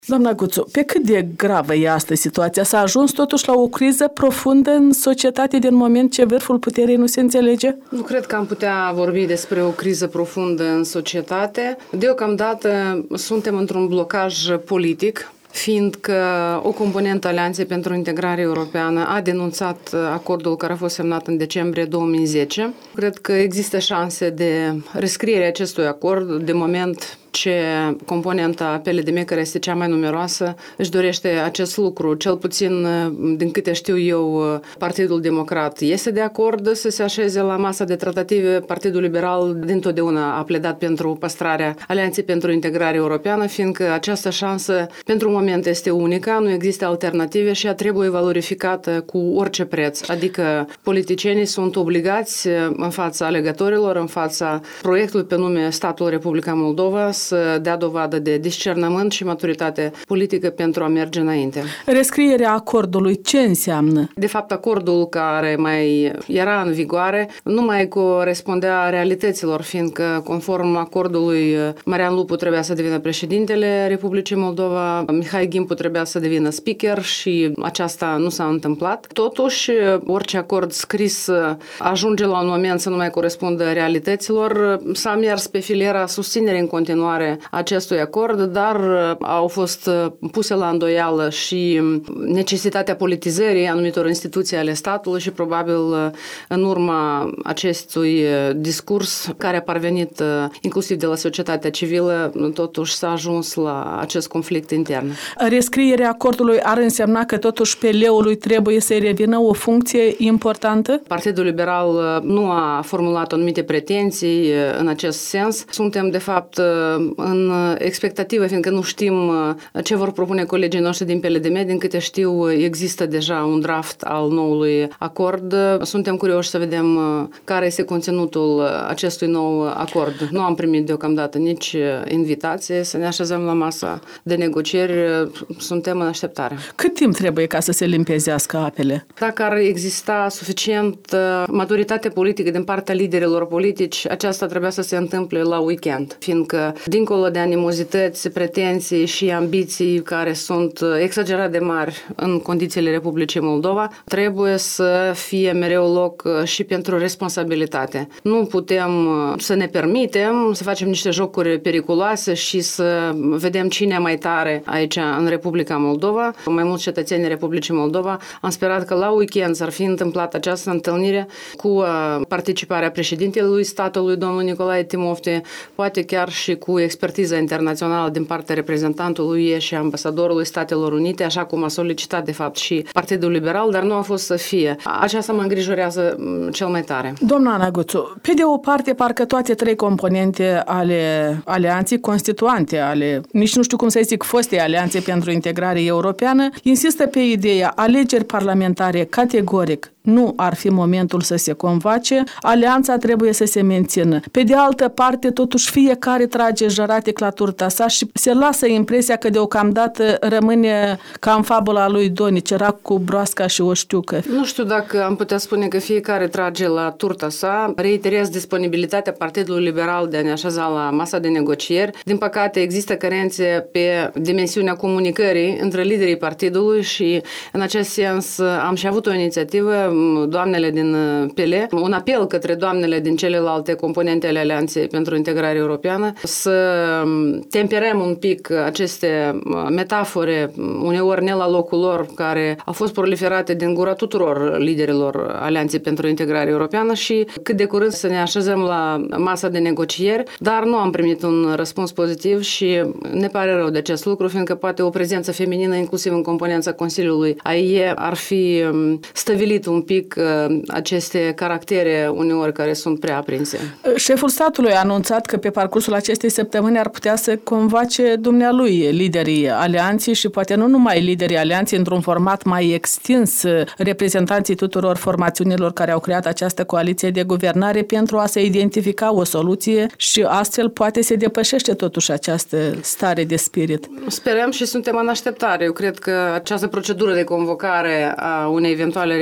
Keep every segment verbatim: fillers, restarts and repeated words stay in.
Doamna Guțu, pe cât de gravă e astăzi situația? S-a ajuns totuși la o criză profundă în societate din moment ce vârful puterii nu se înțelege? Nu cred că am putea vorbi despre o criză profundă în societate. Deocamdată suntem într-un blocaj politic, fiindcă o componentă Alianței pentru Integrare Europeană a denunțat acordul care a fost semnat în decembrie două mii zece. Cred că există șanse de rescriere acestui acord de moment ce componenta P L D M, care este cea mai numeroasă, își dorește acest lucru. Cel puțin, din câte știu eu, Partidul Democrat este de acord să se așeze la masa de tratative. Partidul Liberal dintotdeauna a pledat pentru păstrarea Alianței pentru Integrare Europeană, fiindcă această șansă pentru un moment este unica, nu există alternative și ea trebuie valorificată cu orice preț. Adică politicienii sunt obligați în fața alegătorilor, în fața proiectului pe nume Statul Republica Moldova, să dea dovadă de discernământ și maturitate politică pentru a merge înainte. Rescrierea acordului ce înseamnă? De fapt, acordul care mai era în vigoare nu mai corespundea realităților, fiindcă conform acordului Marian Lupu trebuia să devină președintele Republicii Moldova, Mihai Gimpu trebuia să devină speaker și aceasta nu s-a întâmplat. Totuși, orice acord scris ajunge la un moment să nu mai corespundă realităților. S-a mers pe filiera susținerii în continuare acestui acord, dar au fost puse la îndoială și necesitatea politizării anumitor instituții ale statului și probabil în urma acestui discurs care a parvenit inclusiv de la societatea civilă, totuși s-a ajuns la acest conflict intern. Rescrierea acordului ar însemna că totuși P L-ului trebuie să-i revină o funcție importantă? Partidul Liberal nu a formulat anumite pretenții în acest sens. Suntem, de fapt, în expectativă, fiindcă nu știm ce vor propune colegii noștri din P L D M. Din câte știu, există deja un draft al noului acord. Suntem curioși să vedem care este conținutul acestui nou acord. Nu am primit deocamdată nici invitație să ne așezăm la masa de negocieri. Suntem în așteptare. Cât timp trebuie ca să se limpezească apele? Dacă ar exista suficient maturitate politică din partea liderilor politici, aceasta trebuia să se întâmple la weekend, fiindcă dincolo de animozități, pretenții și ambiții care sunt exagerat de mari în condițiile Republicii Moldova, trebuie să fie mereu loc și pentru responsabilitate. Nu putem să ne permitem să facem niște jocuri periculoase și să vedem cine e mai tare aici în Republica Moldova. Mai mulți cetățenii Republicii Moldova am sperat că la weekend s-ar fi întâmplat această întâlnire cu participarea președintelui statului, domnul Nicolae Timofte, poate chiar și cu expertiza internațională din partea reprezentantului U E și ambasadorului Statelor Unite, așa cum a solicitat de fapt și Partidul Liberal, dar nu a fost să fie. Aceasta mă îngrijorează cel mai tare. Doamna Ana Guțu, pe de o parte, parcă toate trei componente ale alianței constituante, ale, nici nu știu cum să zic, fostei Alianțe pentru Integrare Europeană, insistă pe ideea alegeri parlamentare categoric nu ar fi momentul să se convoace, alianța trebuie să se mențină. Pe de altă parte, totuși, fiecare trage jăratic la turta sa și se lasă impresia că deocamdată rămâne ca în fabula lui Doni, cerac cu broasca și o știucă. Nu știu dacă am putea spune că fiecare trage la turta sa. Reiterez disponibilitatea Partidului Liberal de a ne așeza la masa de negocieri. Din păcate, există carențe pe dimensiunea comunicării între liderii partidului și în acest sens am și avut o inițiativă, doamnele din P L, un apel către doamnele din celelalte componente ale Alianței pentru Integrare Europeană să temperăm un pic aceste metafore, uneori ne la locul lor, care au fost proliferate din gura tuturor liderilor Alianței pentru Integrare Europeană și cât de curând să ne așezăm la masa de negocieri, dar nu am primit un răspuns pozitiv și ne pare rău de acest lucru, fiindcă poate o prezență feminină, inclusiv în componența Consiliului A I E, ar fi stăvilit un pic aceste caractere uneori care sunt prea aprinse. Șeful statului a anunțat că pe parcursul acestei săptămâni ar putea să convoace dumnealui liderii alianței și poate nu numai liderii alianței într-un format mai extins, reprezentanții tuturor formațiunilor care au creat această coaliție de guvernare pentru a se identifica o soluție și astfel poate se depășește totuși această stare de spirit. Sperăm și suntem în așteptare. Eu cred că această procedură de convocare a unei eventuale reuniuni trebuie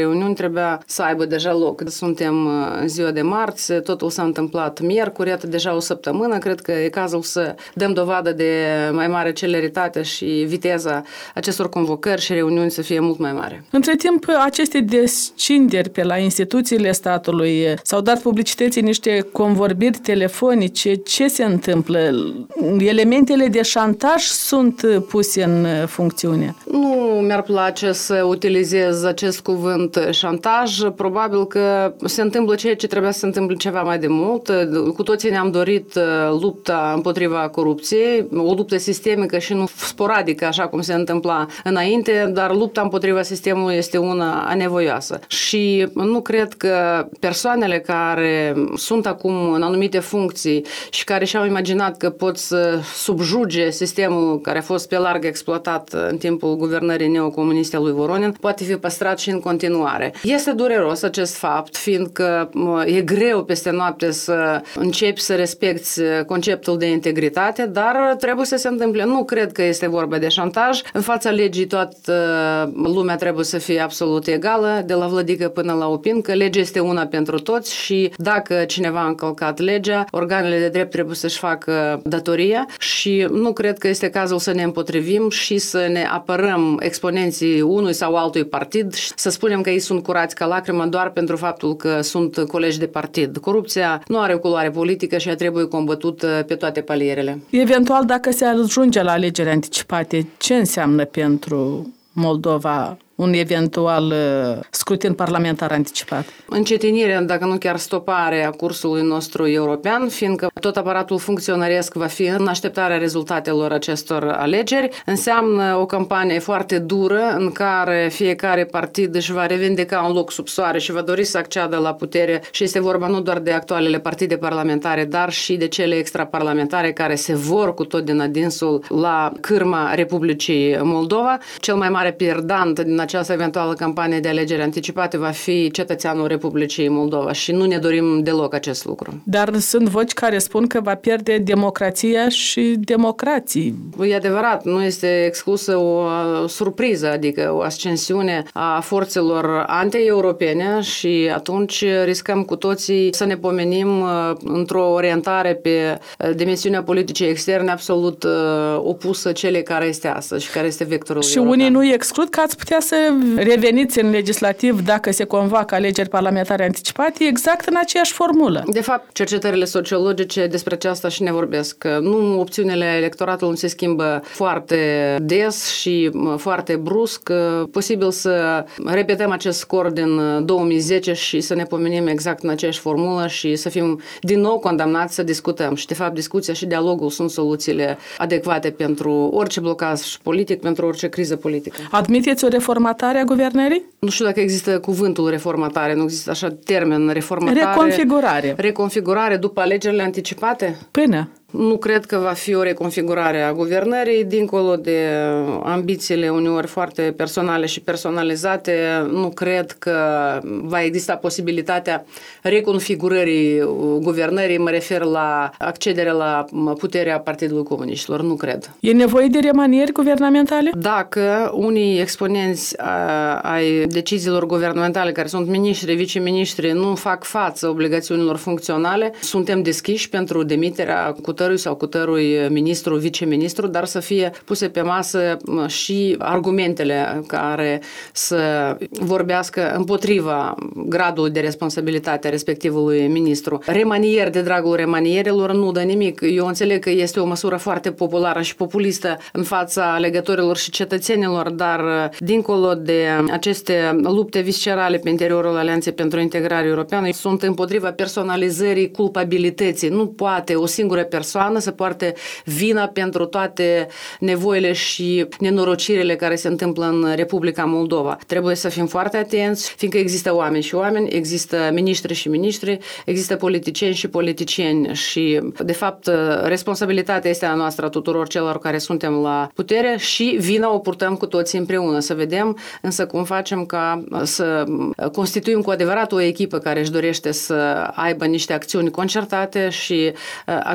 trebuia să aibă deja loc. Suntem în ziua de marți, totul s-a întâmplat miercuri, iată deja o săptămână. Cred că e cazul să dăm dovadă de mai mare celeritate și viteza acestor convocări și reuniuni să fie mult mai mare. Între timp, aceste descinderi pe la instituțiile statului s-au dat publicității niște convorbiri telefonice. Ce se întâmplă? Elementele de șantaj sunt puse în funcțiune. Nu mi-ar place să utilizez acest cuvânt șantaj. Probabil că se întâmplă ceea ce trebuia să se întâmple ceva mai de mult. Cu toții ne-am dorit lupta împotriva corupției, o luptă sistemică și nu sporadică, așa cum se întâmpla înainte, dar lupta împotriva sistemului este una anevoioasă. Și nu cred că persoanele care sunt acum în anumite funcții și care și-au imaginat că pot să subjuge sistemul care a fost pe larg exploatat în timpul guvernării neocomuniste a lui Voronin, poate fi păstrat și în continuare. Este dureros acest fapt, fiindcă e greu peste noapte să începi să respecti conceptul de integritate, dar trebuie să se întâmple. Nu cred că este vorba de șantaj. În fața legii toată lumea trebuie să fie absolut egală, de la Vlădică până la Opin, că legea este una pentru toți și dacă cineva a încălcat legea, organele de drept trebuie să-și facă datoria și nu cred că este cazul să ne împotrivim și să ne apărăm exponenții unui sau altui partid și să spunem că ei sunt curați ca lacrimă doar pentru faptul că sunt colegi de partid. Corupția nu are culoare politică și ea trebuie combătută pe toate palierele. Eventual, dacă se ajunge la alegeri anticipate, ce înseamnă pentru Moldova un eventual scrutin parlamentar anticipat? Încetinirea, dacă nu chiar stoparea cursului nostru european, fiindcă tot aparatul funcționăresc va fi în așteptarea rezultatelor acestor alegeri, înseamnă o campanie foarte dură în care fiecare partid își va revendica un loc sub soare și va dori să acceadă la putere și este vorba nu doar de actualele partide parlamentare, dar și de cele extraparlamentare care se vor cu tot din adinsul la cârma Republicii Moldova. Cel mai mare pierdant din această eventuală campanie de alegeri anticipate va fi cetățeanul Republicii Moldova și nu ne dorim deloc acest lucru. Dar sunt voci care spun că va pierde democrația și democrații. E adevărat, nu este exclusă o surpriză, adică o ascensiune a forțelor anti-europene și atunci riscăm cu toții să ne pomenim într-o orientare pe dimensiunea politicii externe absolut opusă celei care este astăzi și care este vectorul și european. Unii nu exclud că ați putea să reveniți în legislativ dacă se convoacă alegeri parlamentare anticipate exact în aceeași formulă. De fapt, cercetările sociologice despre aceasta și ne vorbesc. Nu, opțiunile electoratului nu se schimbă foarte des și foarte brusc. Posibil să repetăm acest scor din două mii zece și să ne pomenim exact în aceeași formulă și să fim din nou condamnați să discutăm. Și de fapt, discuția și dialogul sunt soluțiile adecvate pentru orice blocaj politic, pentru orice criză politică. Admiteți o reformatare a guvernării? Nu știu dacă există cuvântul reformatare, nu există așa termen reformatare. Reconfigurare. Reconfigurare după alegerile anticipate? Până. Nu cred că va fi o reconfigurare a guvernării, dincolo de ambițiile uneori foarte personale și personalizate, nu cred că va exista posibilitatea reconfigurării guvernării, mă refer la accederea la puterea Partidului Comuniștilor, nu cred. E nevoie de remanieri guvernamentale? Dacă unii exponenți ai deciziilor guvernamentale, care sunt miniștri, viceministri, nu fac față obligațiunilor funcționale, suntem deschiși pentru demiterea cu cutărui sau cutărui ministru, viceministru, dar să fie puse pe masă și argumentele care să vorbească împotriva gradului de responsabilitate a respectivului ministru. Remanieri de dragul remanierilor nu dă nimic. Eu înțeleg că este o măsură foarte populară și populistă în fața alegătorilor și cetățenilor, dar dincolo de aceste lupte viscerale pe interiorul Alianței pentru Integrare Europeană, sunt împotriva personalizării culpabilității. Nu poate o singură persoană să poarte vina pentru toate nevoile și nenorocirile care se întâmplă în Republica Moldova. Trebuie să fim foarte atenți, fiindcă există oameni și oameni, există miniștri și miniștri, există politicieni și politicieni și, de fapt, responsabilitatea este a noastră a tuturor celor care suntem la putere și vina o purtăm cu toții împreună. Să vedem însă cum facem ca să constituim cu adevărat o echipă care își dorește să aibă niște acțiuni concertate și acțiuni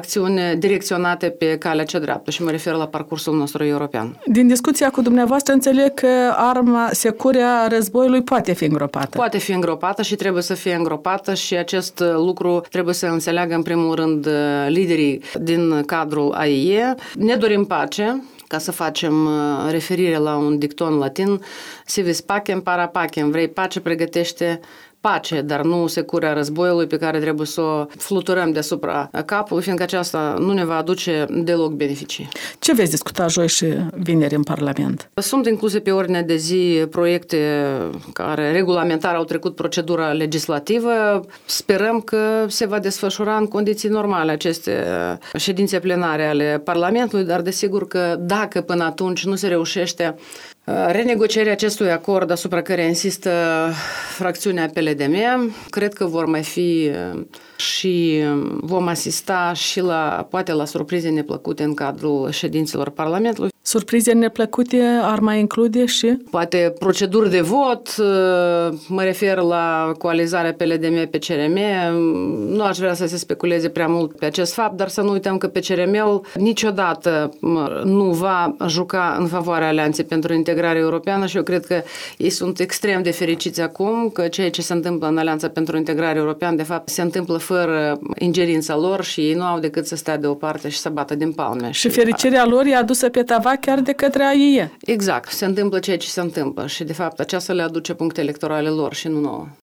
acțiune direcționate pe calea cea dreaptă și mă refer la parcursul nostru european. Din discuția cu dumneavoastră înțeleg că arma securea războiului poate fi îngropată. Poate fi îngropată și trebuie să fie îngropată și acest lucru trebuie să înțeleagă în primul rând liderii din cadrul A I E. Ne dorim pace. Ca să facem referire la un dicton latin, si vis pacem para pacem, vrei pace, pregătește pace, dar nu securea războiului pe care trebuie să o fluturăm deasupra capului, fiindcă aceasta nu ne va aduce deloc beneficii. Ce veți discuta joi și vineri în Parlament? Sunt incluse pe ordinea de zi proiecte care regulamentar au trecut procedura legislativă. Sperăm că se va desfășura în condiții normale aceste ședințe plenare ale Parlamentului, dar desigur că dacă până atunci nu se reușește renegocierea acestui acord asupra care insistă fracțiunea P L D M, cred că vor mai fi și vom asista și la, poate la surprize neplăcute în cadrul ședințelor Parlamentului. Surprize neplăcute ar mai include și? Poate proceduri de vot, mă refer la coalizarea P L D M pe C R M. Nu aș vrea să se speculeze prea mult pe acest fapt, dar să nu uităm că P C R M-ul niciodată nu va juca în favoarea Alianței pentru Integrare Europeană și eu cred că ei sunt extrem de fericiți acum că ceea ce se întâmplă în Alianța pentru Integrare Europeană de fapt se întâmplă fără ingerința lor și ei nu au decât să stea deoparte și să bată din palme. Și fericirea lor e adusă pe tavan chiar de către A I E. Exact, se întâmplă ceea ce se întâmplă și de fapt aceasta le aduce puncte electorale lor și nu nouă.